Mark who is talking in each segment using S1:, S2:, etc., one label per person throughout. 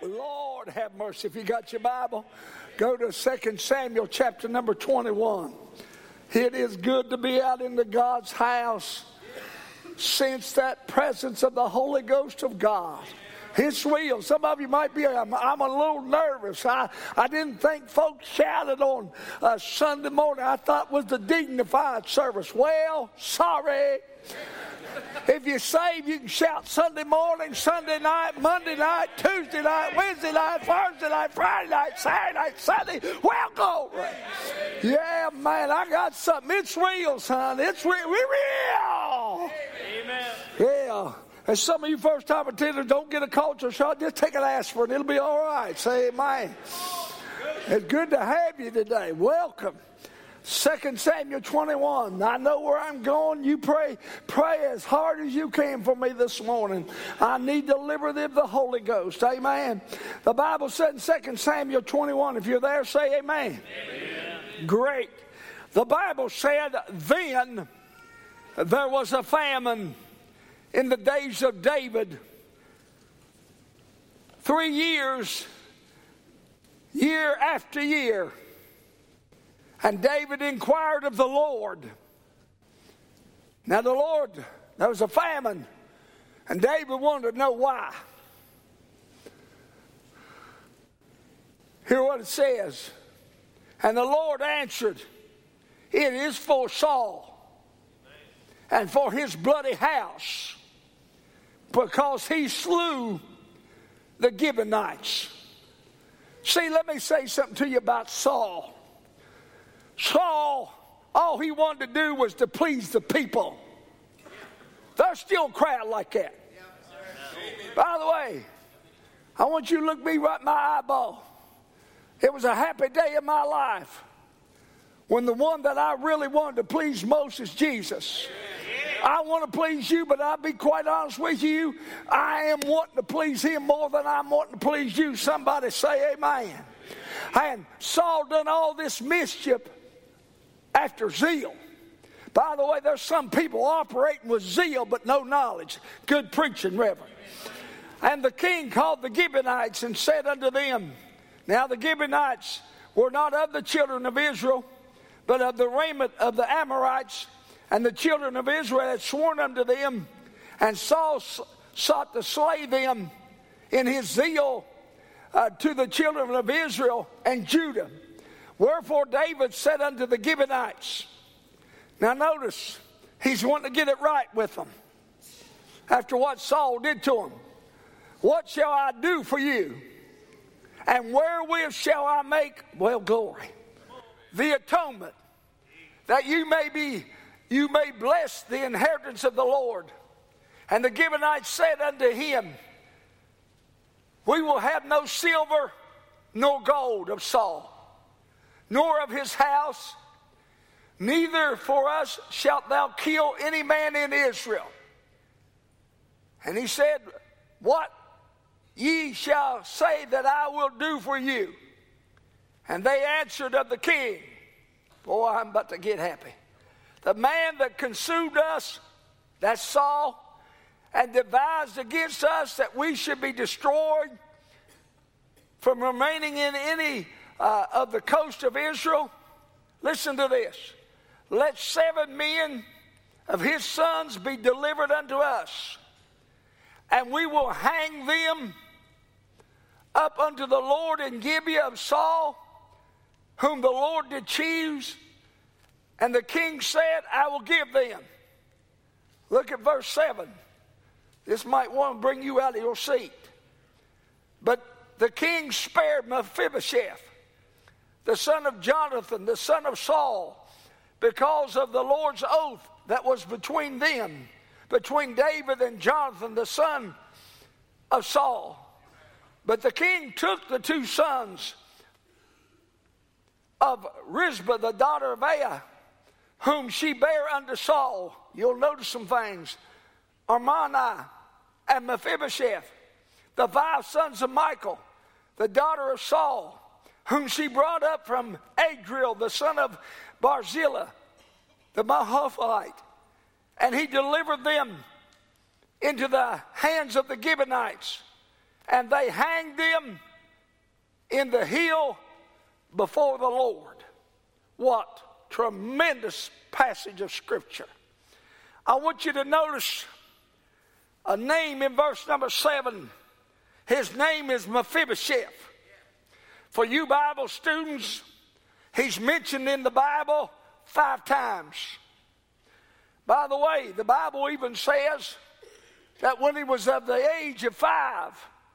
S1: Lord have mercy. If you got your Bible, go to 2 Samuel chapter number 21. It is good to be out into God's house. Sense that presence of the Holy Ghost of God. It's real. Some of you might be, I'm a little nervous. I didn't think folks shouted on Sunday morning. I thought it was the dignified service. Well, sorry. If you're saved, you can shout Sunday morning, Sunday night, Monday night, Tuesday night, Wednesday night, Thursday night, Friday night, Saturday night, Sunday. Well, glory. Yeah, man, I got something. It's real, son. It's real. We're real.
S2: Amen.
S1: Yeah. And some of you first-time attenders don't get a culture shock. Just take an aspirin. It'll be all right. Say amen. It's good to have you today. Welcome. 2 Samuel 21. I know where I'm going. You pray as hard as you can for me this morning. I need the liberty of the Holy Ghost. Amen. The Bible said in 2 Samuel 21, if you're there, say amen.
S2: Amen.
S1: Great. The Bible said, then there was a famine in the days of David. 3 years, year after year. And David inquired of the Lord. Now there was a famine. And David wanted to know why. Hear what it says. And the Lord answered, it is for Saul and for his bloody house, because he slew the Gibeonites. See, let me say something to you about Saul. Saul, all he wanted to do was to please the people. There's still a crowd like that. By the way, I want you to look me right in my eyeball. It was a happy day in my life when the one that I really wanted to please most is Jesus. I want to please you, but I'll be quite honest with you. I am wanting to please him more than I'm wanting to please you. Somebody say amen. And Saul done all this mischief after zeal. By the way, there's some people operating with zeal but no knowledge. Good preaching, Reverend. And the king called the Gibeonites and said unto them, now the Gibeonites were not of the children of Israel, but of the remnant of the Amorites. And the children of Israel had sworn unto them, and Saul sought to slay them in his zeal to the children of Israel and Judah. Wherefore David said unto the Gibeonites, now notice, he's wanting to get it right with them after what Saul did to him. What shall I do for you? And wherewith shall I make, well, glory, the atonement, that you may bless the inheritance of the Lord. And the Gibeonites said unto him, we will have no silver nor gold of Saul, nor of his house, neither for us shalt thou kill any man in Israel. And he said, what ye shall say that I will do for you. And they answered of the king, boy, I'm about to get happy. The man that consumed us, that's Saul, and devised against us that we should be destroyed from remaining in any of the coast of Israel. Listen to this. Let 7 men of his sons be delivered unto us, and we will hang them up unto the Lord in Gibeah of Saul, whom the Lord did choose. And the king said, I will give them. Look at verse 7. This might want to bring you out of your seat. But the king spared Mephibosheth, the son of Jonathan, the son of Saul, because of the Lord's oath that was between them, between David and Jonathan, the son of Saul. But the king took the 2 sons of Rizpah, the daughter of Aiah, whom she bare unto Saul. You'll notice some things. Armani and Mephibosheth, the 5 sons of Michal, the daughter of Saul, whom she brought up from Adriel, the son of Barzillai, the Mahophite. And he delivered them into the hands of the Gibeonites. and they hanged him in the hill before the Lord. What tremendous passage of Scripture. I want you to notice a name in verse number 7. His name is Mephibosheth. For you Bible students, he's mentioned in the Bible 5 times. By the way, the Bible even says that when he was of the age of 5,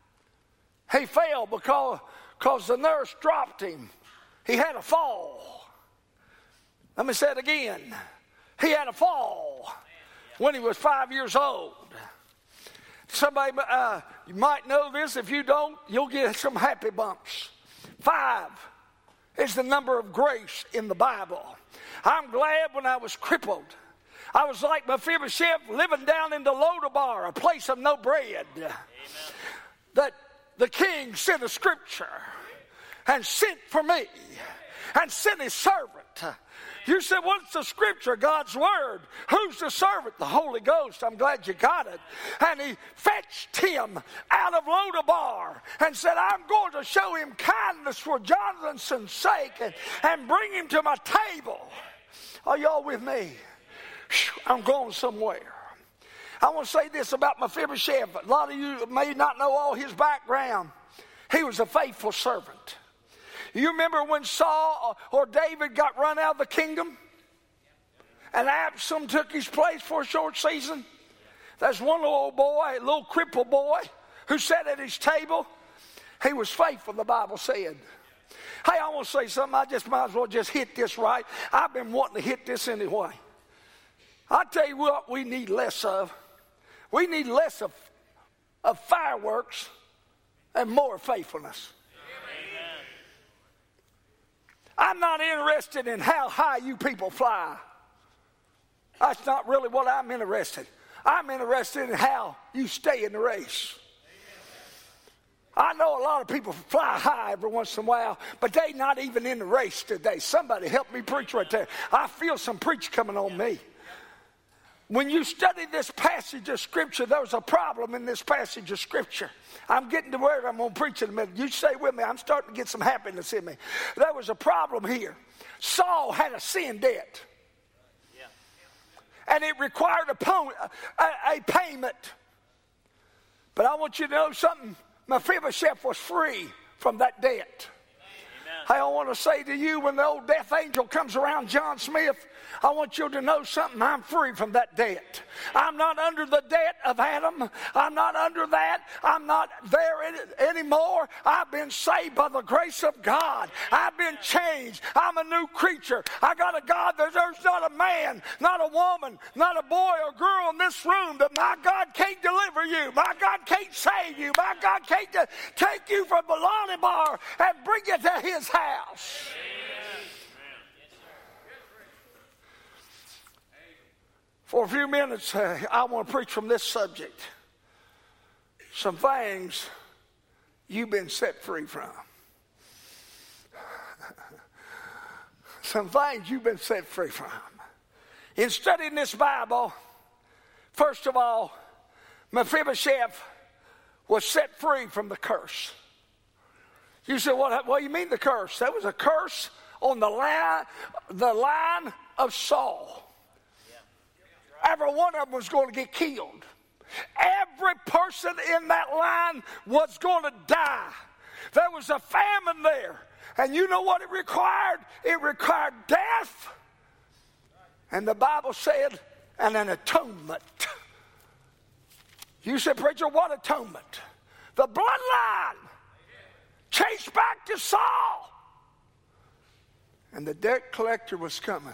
S1: he fell because the nurse dropped him. He had a fall. Let me say it again. He had a fall when he was 5 years old. Somebody, you might know this. If you don't, you'll get some happy bumps. 5 is the number of grace in the Bible. I'm glad when I was crippled, I was like Mephibosheth living down in the Lodabar, a place of no bread. Amen. That the king sent a scripture and sent for me and sent his servant. You said, what's the scripture? God's word. Who's the servant? The Holy Ghost. I'm glad you got it. And he fetched him out of Lodabar and said, I'm going to show him kindness for Jonathan's sake and bring him to my table. Are y'all with me? I'm going somewhere. I want to say this about Mephibosheth. A lot of you may not know all his background. He was a faithful servant. You remember when Saul or David got run out of the kingdom? And Absalom took his place for a short season? There's one little old boy, a little crippled boy, who sat at his table. He was faithful, the Bible said. Hey, I want to say something. I just might as well just hit this right. I've been wanting to hit this anyway. I tell you what we need less of. We need less of fireworks and more faithfulness. Amen. I'm not interested in how high you people fly. That's not really what I'm interested in. I'm interested in how you stay in the race. I know a lot of people fly high every once in a while, but they're not even in the race today. Somebody help me preach right there. I feel some preach coming on me. When you study this passage of Scripture, there's a problem in this passage of Scripture. I'm getting to where I'm going to preach in a minute. You stay with me. I'm starting to get some happiness in me. There was a problem here. Saul had a sin debt. And it required a payment. But I want you to know something. Mephibosheth was free from that debt. Amen. I want to say to you, when the old death angel comes around John Smith, I want you to know something. I'm free from that debt. I'm not under the debt of Adam. I'm not under that. I'm not there anymore. I've been saved by the grace of God. I've been changed. I'm a new creature. I got a God. There's not a man, not a woman, not a boy or girl in this room that my God can't deliver you. My God can't save you. My God can't take you from the Lodabar and bring you to his house. For a few minutes, I want to preach from this subject. Some things you've been set free from. Some things you've been set free from. In studying this Bible, first of all, Mephibosheth was set free from the curse. You say, what do you mean the curse? That was a curse on the line of Saul. Every one of them was going to get killed. Every person in that line was going to die. There was a famine there. And you know what it required? It required death. And the Bible said, and an atonement. You said, preacher, what atonement? The bloodline chased back to Saul. And the debt collector was coming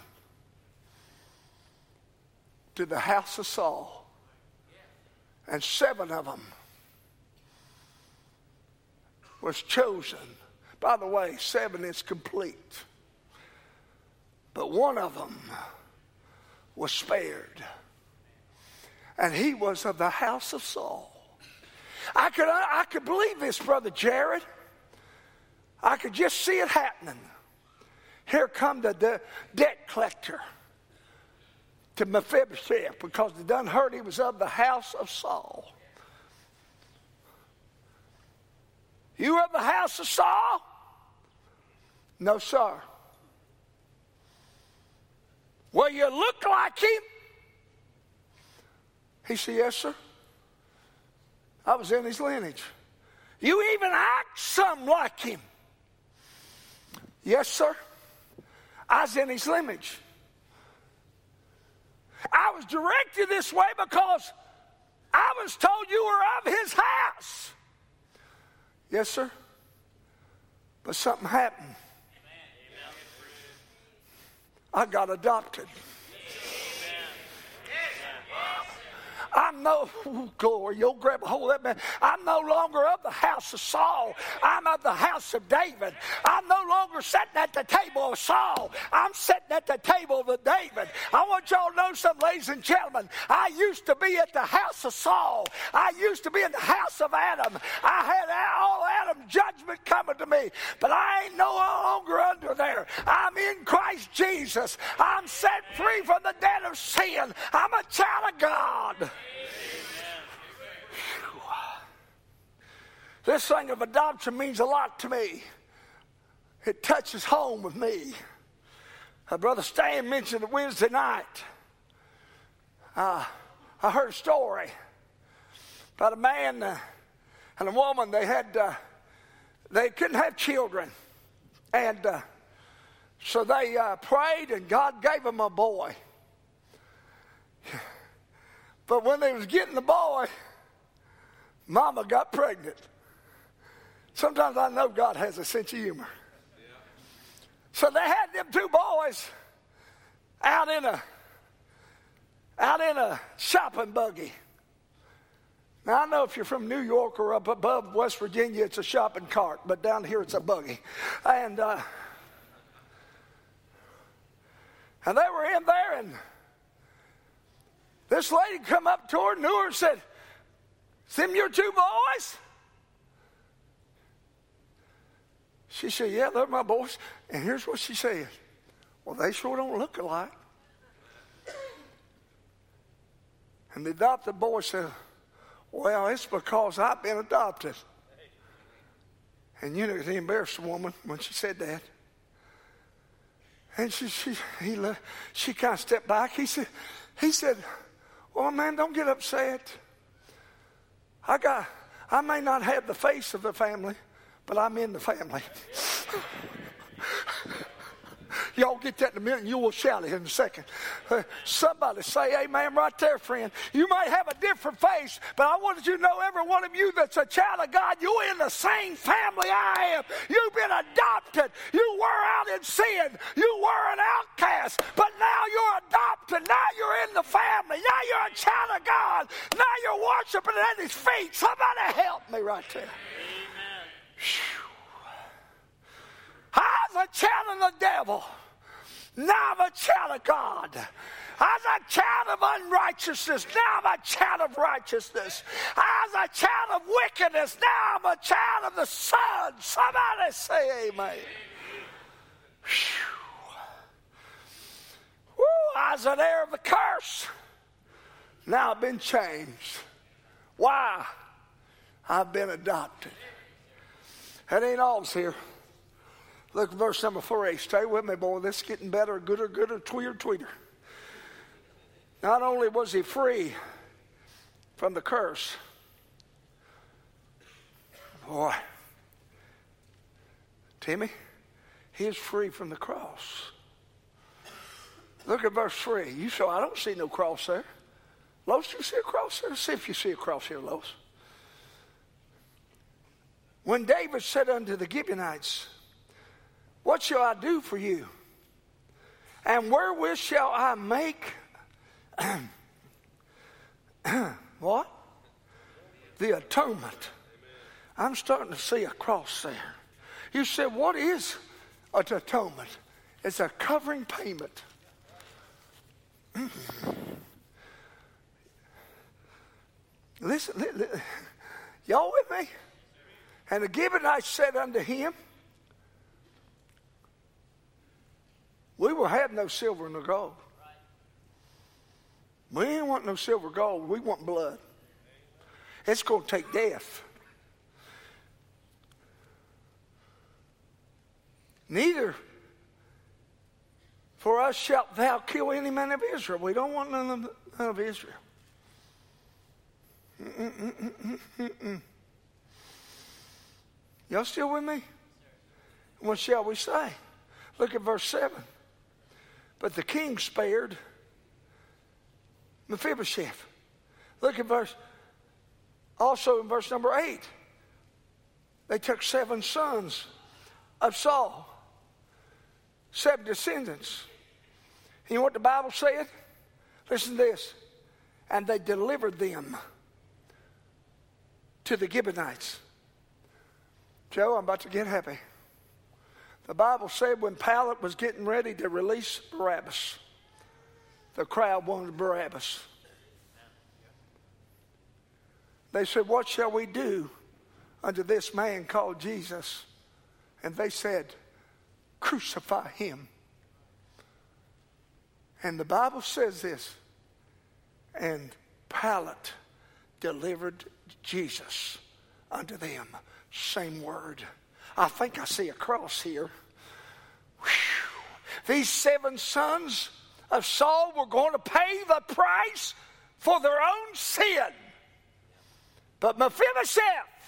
S1: to the house of Saul, and 7 of them was chosen. By the way, 7 is complete, but 1 of them was spared, and he was of the house of Saul. I could believe this, Brother Jared. I could just see it happening. Here come the debt collector to Mephibosheth, because they done heard he was of the house of Saul. You of the house of Saul? No, sir. Well, you look like him. He said, yes, sir. I was in his lineage. You even act some like him. Yes, sir. I was in his lineage. I was directed this way because I was told you were of his house. Yes, sir. But something happened. I got adopted. I'm no, glory, you'll grab a hold of that man. I'm no longer of the house of Saul. I'm of the house of David. I'm no longer sitting at the table of Saul. I'm sitting at the table of David. I want y'all to know something, ladies and gentlemen. I used to be at the house of Saul. I used to be in the house of Adam. I had all Adam's judgment coming to me. But I ain't no longer under there. I'm in Christ Jesus. I'm set free from the debt of sin. I'm a child of God. This thing of adoption means a lot to me. It touches home with me. Brother Stan mentioned it Wednesday night. I heard a story about a man and a woman. They couldn't have children, and so they prayed, and God gave them a boy. But when they was getting the boy, Mama got pregnant. Sometimes I know God has a sense of humor. So they had them two boys out in a shopping buggy. Now, I know if you're from New York or up above West Virginia, it's a shopping cart, but down here it's a buggy. And they were in there, and this lady come up to her, knew her, and said, "Is them your two boys?" She said, "Yeah, they're my boys." And here's what she said. "Well, they sure don't look alike." And the adopted boy said, "Well, it's because I've been adopted." And you know, he embarrassed the woman when she said that. And she kind of stepped back. He said, "Well, man, don't get upset. I may not have the face of the family, but I'm in the family." Y'all get that in a minute, and you will shout it in a second. Somebody say amen right there, friend. You may have a different face, but I want you to know, every one of you that's a child of God, you're in the same family I am. You've been adopted. You were out in sin. You were an outcast, but now you're adopted. Now you're in the family. Now you're a child of God. Now you're worshiping at his feet. Somebody help me right there. Amen. I was a child of the devil. Now I'm a child of God. I was a child of unrighteousness. Now I'm a child of righteousness. I was a child of wickedness. Now I'm a child of the Son. Somebody say amen. Woo, I was an heir of the curse. Now I've been changed. Why? I've been adopted. That ain't all's here. Look at verse number 4a. Stay with me, boy. This is getting better, gooder, tweeter. Not only was he free from the curse, boy, Timmy, he is free from the cross. Look at verse 3. You say, "I don't see no cross there." Lois, do you see a cross there? See if you see a cross here, Lois. When David said unto the Gibeonites, "What shall I do for you? And wherewith shall I make what? The atonement." I'm starting to see a cross there. You said, what is an atonement? It's a covering payment. Listen, y'all with me? And the Gibeonites said unto him, "We will have no silver nor gold." We ain't want no silver or gold. We want blood. It's going to take death. Neither for us shalt thou kill any man of Israel. We don't want none of Israel. Y'all still with me? What shall we say? Look at verse 7. But the king spared Mephibosheth. Look at also in verse number 8. They took 7 sons of Saul, 7 descendants. You know what the Bible said? Listen to this. And they delivered them to the Gibeonites. Joe, I'm about to get happy. The Bible said when Pilate was getting ready to release Barabbas, the crowd wanted Barabbas. They said, what shall we do unto this man called Jesus? And they said, crucify him. And the Bible says this, and Pilate delivered Jesus unto them. Same word. I think I see a cross here. Whew. These 7 sons of Saul were going to pay the price for their own sin. But Mephibosheth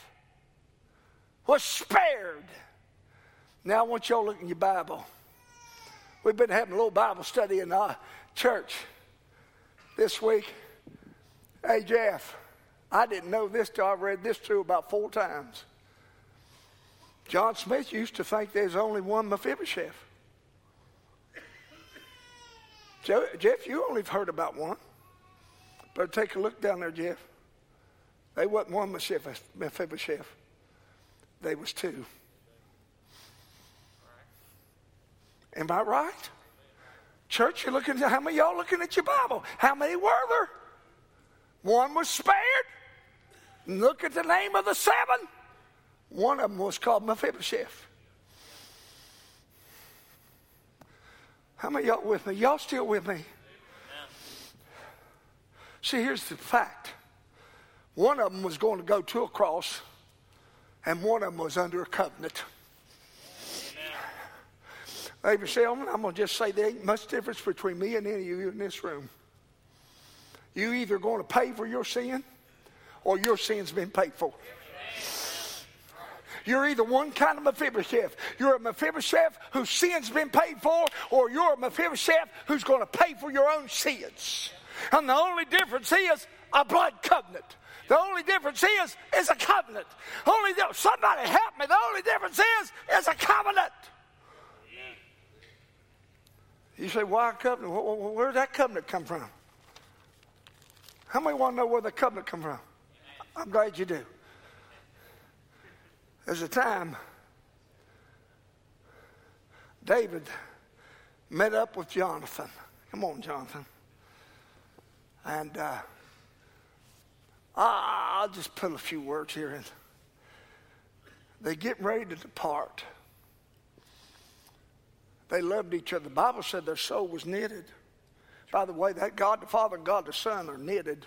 S1: was spared. Now I want y'all to look in your Bible. We've been having a little Bible study in our church this week. Hey, Jeff, I didn't know this till I read this through about 4 times. John Smith used to think there's only one Mephibosheth. Jeff, you only have heard about one. But take a look down there, Jeff. They wasn't one Mephibosheth. They was 2. Am I right? Church, you're looking at, how many of y'all looking at your Bible? How many were there? 1 was spared. Look at the name of the 7. One of them was called Mephibosheth. How many of y'all with me? Y'all still with me? See, here's the fact. One of them was going to go to a cross, and one of them was under a covenant. Ladies and gentlemen, I'm going to just say there ain't much difference between me and any of you in this room. You either going to pay for your sin, or your sin's been paid for. You're either one kind of Mephibosheth. You're a Mephibosheth whose sin's been paid for, or you're a Mephibosheth who's going to pay for your own sins. And the only difference is a blood covenant. The only difference is a covenant. Somebody help me. The only difference is a covenant. You say, why a covenant? Where did that covenant come from? How many want to know where the covenant come from? I'm glad you do. There's a time David met up with Jonathan. Come on, Jonathan. And I'll just put a few words here in. They get ready to depart. They loved each other. The Bible said their soul was knitted. By the way, that God the Father and God the Son are knitted.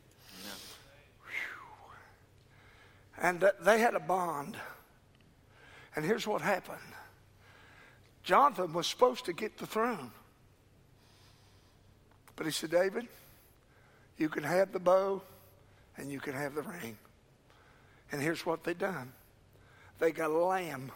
S1: And they had a bond. And here's what happened. Jonathan was supposed to get the throne. But he said, David, you can have the bow and you can have the ring. And here's what they done. They got a lamb.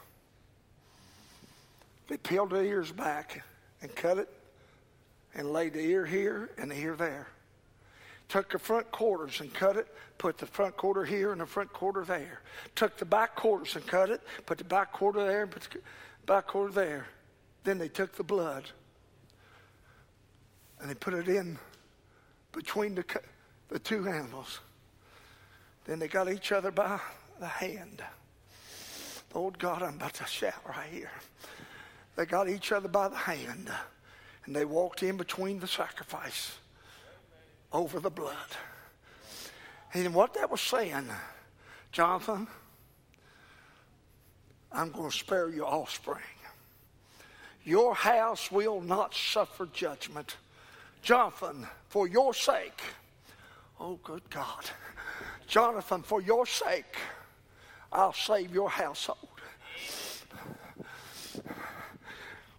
S1: They peeled the ears back and cut it and laid the ear here and the ear there. Took the front quarters and cut it, put the front quarter here and the front quarter there. Took the back quarters and cut it, put the back quarter there and put the back quarter there. Then they took the blood and they put it in between the 2 animals. Then they got each other by the hand. Lord God, I'm about to shout right here. They got each other by the hand and they walked in between the sacrifice over the blood. And what that was saying, Jonathan, I'm going to spare your offspring. Your house will not suffer judgment. Jonathan, for your sake, oh good God, Jonathan, for your sake, I'll save your household.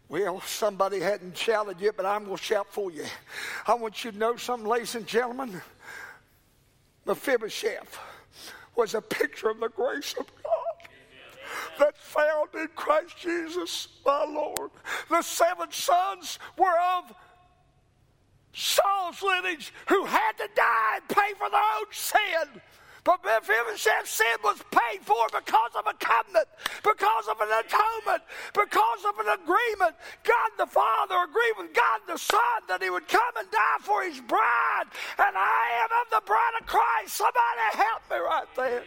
S1: Well, somebody hadn't shouted yet, but I'm going to shout for you. I want you to know something, ladies and gentlemen. Mephibosheth was a picture of the grace of God that's found in Christ Jesus, my Lord. The 7 sons were of Saul's lineage who had to die and pay for their own sin. But Mephibosheth's sin was paid for because of a covenant, because of an atonement, because of an agreement. God the Father agreed with God the Son that he would come and die for his bride. And I am of the bride of Christ. Somebody help me right there.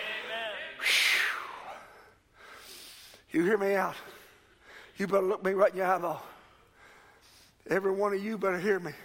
S1: You hear me out. You better look me right in your eyeball. Every one of you better hear me.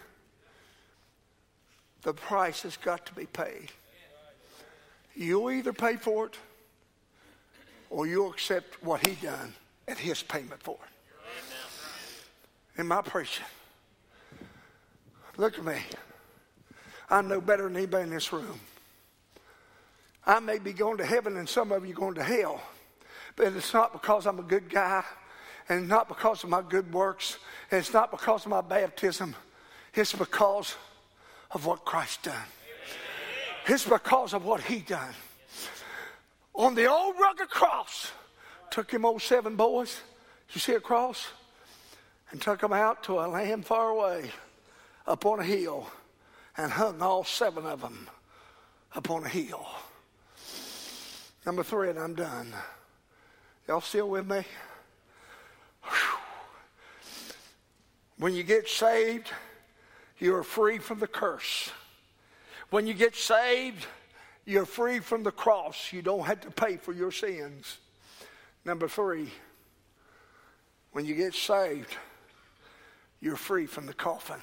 S1: The price has got to be paid. You'll either pay for it or you'll accept what he done and his payment for it. Am I preaching? Look at me. I know better than anybody in this room. I may be going to heaven and some of you going to hell, but it's not because I'm a good guy, and it's not because of my good works, and it's not because of my baptism. It's because of what Christ done. It's because of what he done. On the old rugged cross, took him old 7 boys, you see a cross? And took them out to a land far away, up on a hill, and hung all 7 of them up on a hill. Number 3, and I'm done. Y'all still with me? Whew. When you get saved, you are free from the curse. When you get saved, you're free from the cross. You don't have to pay for your sins. Number 3, when you get saved, you're free from the coffin.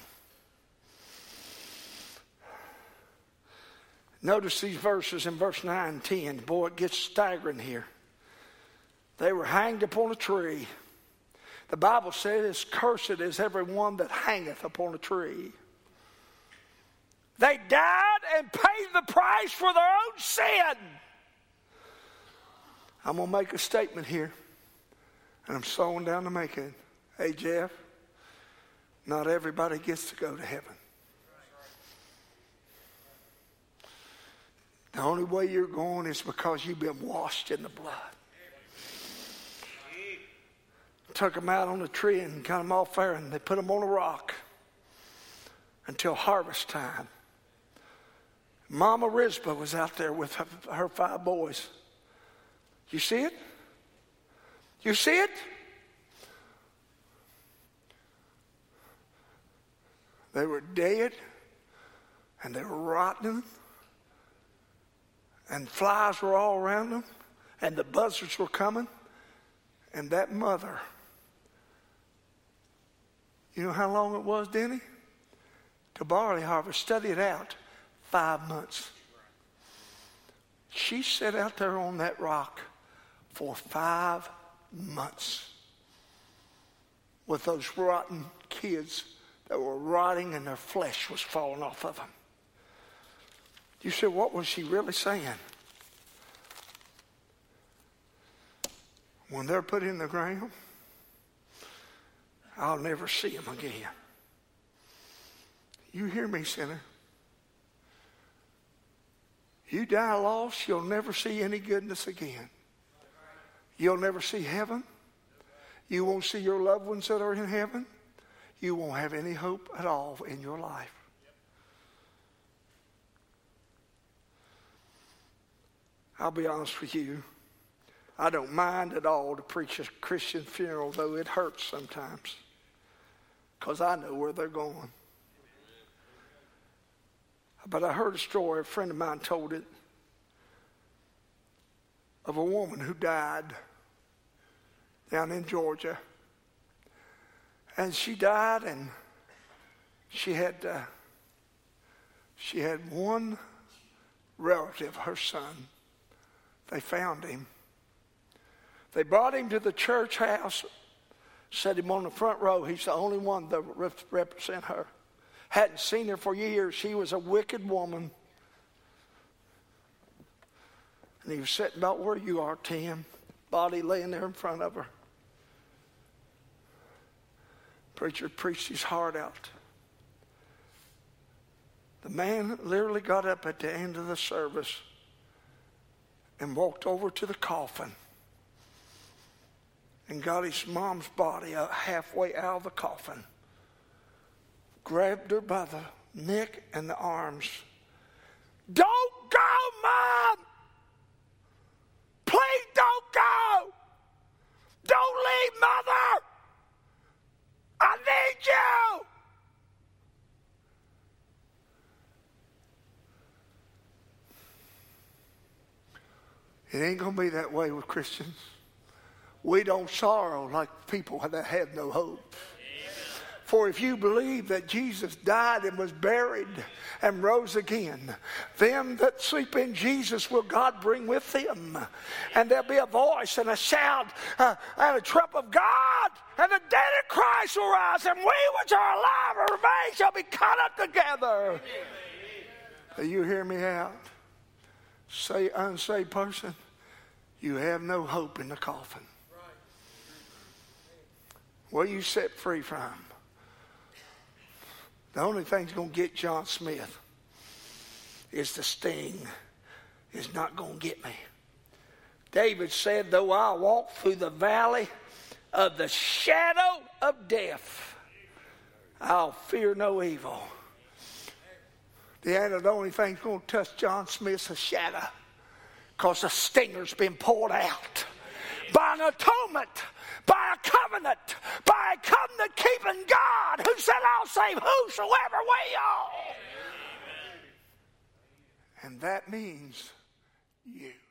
S1: Notice these verses in verse 9 and 10. Boy, it gets staggering here. They were hanged upon a tree. The Bible says, cursed is every one that hangeth upon a tree. They died and paid the price for their own sin. I'm going to make a statement here, and I'm slowing down to make it. Hey, Jeff, not everybody gets to go to heaven. The only way you're going is because you've been washed in the blood. Took them out on the tree and got them off there, and they put them on a rock until harvest time. Mama Rizpah was out there with her 5 boys. You see it? You see it? They were dead, and they were rotten, and flies were all around them, and the buzzards were coming, and that mother, you know how long it was, Denny? To barley harvest, study it out, 5 months. She sat out there on that rock for 5 months with those rotten kids that were rotting and their flesh was falling off of them. You said, what was she really saying? When they're put in the ground, I'll never see them again. You hear me, sinner? You die lost, you'll never see any goodness again. You'll never see heaven. You won't see your loved ones that are in heaven. You won't have any hope at all in your life. I'll be honest with you. I don't mind at all to preach a Christian funeral, though it hurts sometimes, because I know where they're going. But I heard a story, a friend of mine told it, of a woman who died down in Georgia. And she died, and she had one relative, her son. They found him. They brought him to the church house, set him on the front row. He's the only one that represent her. Hadn't seen her for years. She was a wicked woman. And he was sitting about where you are, Tim. Body laying there in front of her. Preacher preached his heart out. The man literally got up at the end of the service and walked over to the coffin and got his mom's body halfway out of the coffin, grabbed her by the neck and the arms. Don't go, Mom! Please don't go! Don't leave, Mother! I need you! It ain't going to be that way with Christians. We don't sorrow like people that have no hope. For if you believe that Jesus died and was buried and rose again, them that sleep in Jesus will God bring with them. And there'll be a voice and a shout and a trump of God, and the dead in Christ will rise, and we which are alive and remain shall be caught up together. Do you hear me out? Say, unsaved person, you have no hope in the coffin. What are you set free from? The only thing that's going to get John Smith is the sting. Is not going to get me. David said, though I walk through the valley of the shadow of death, I'll fear no evil. The only thing that's going to touch John Smith's a shadow, because the stinger's been poured out by an atonement, by a covenant, by a covenant-keeping God who said, I'll save whosoever will. And that means you.